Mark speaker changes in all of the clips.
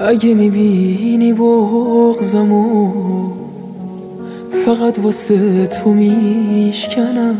Speaker 1: اگه میبینی بغضمو فقط واسه تو میشکنم،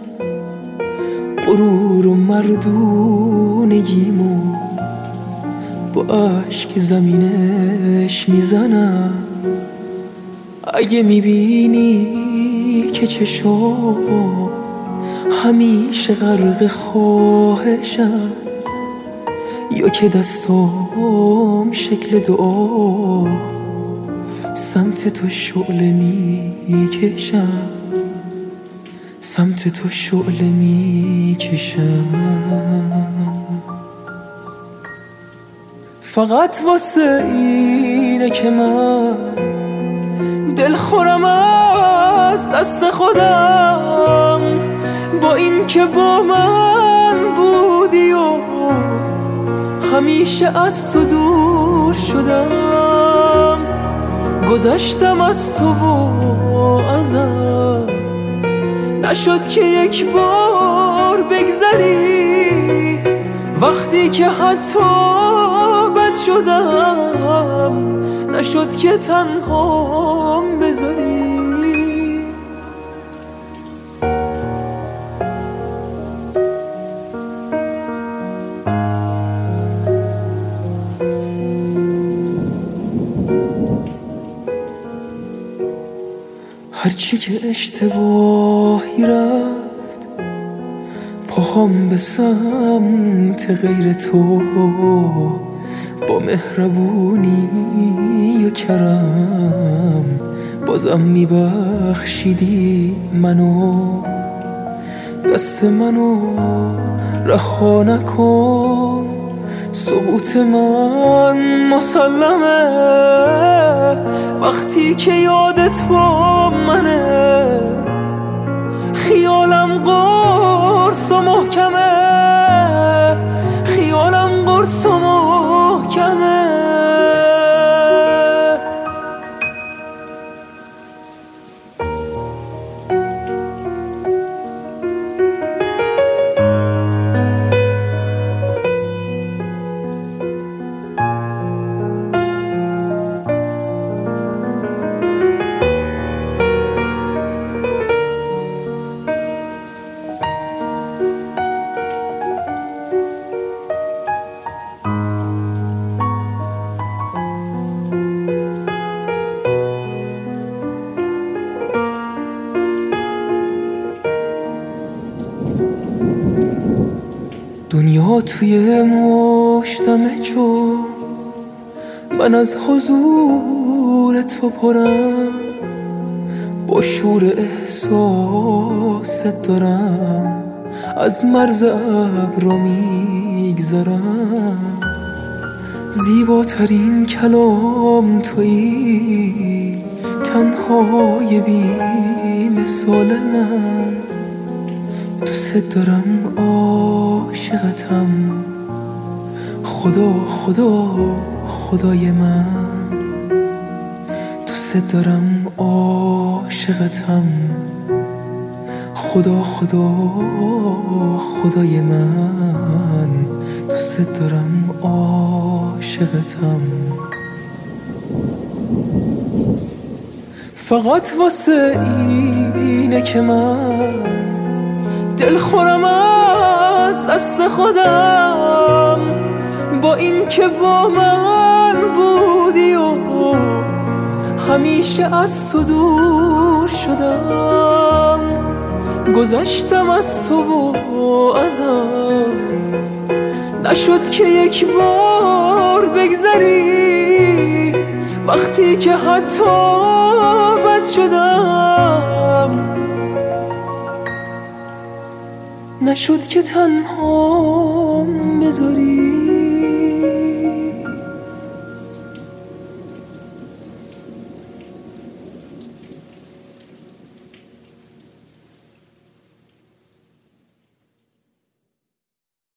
Speaker 1: غرور و مردونگیمو با عشق زمینش میزنم. اگه میبینی که چشام همیشه غرق خواهشم، یا که دستام شکل دعا سمت تو شعله میکشم، سمت تو شعله میکشم. فقط واسه اینه که من دلخورم از دست خودم، با این که با من بودی و همیشه از تو دور شدم. گذشتم از تو و ازم، نشد که یک بار بگذری، وقتی که حتی بد شدم نشد که تنهام بذاری. هرچی که اشتباهی رفت پاهم به سمت غیر تو، با مهربونی و کرم بازم میبخشیدی منو. دست منو رها نکن، سقوط من مسلمه، وقتی که یادت با منه خیالم قرص و محکمه، خیالم قرص و محکمه. دنیا توی مشتمه چون من از حضور تو پرم، با شور احساست دارم از مرز ابرا میگذرم. زیباترین کلام تویی، تنهای بی مثال من، دوست دارم عاشقتم، خدا خدا خدای من. دوست دارم عاشقتم، خدا خدا خدای من. دوست دارم عاشقتم. فقط واسه اینه که من دلخورم از دست خودم، با این که با من بودی و همیشه از تو دور شدم. گذشتم از تو و ازم، نشد که یک بار بگذری، وقتی که حتی بد شدم نشد که تنهام بذاری.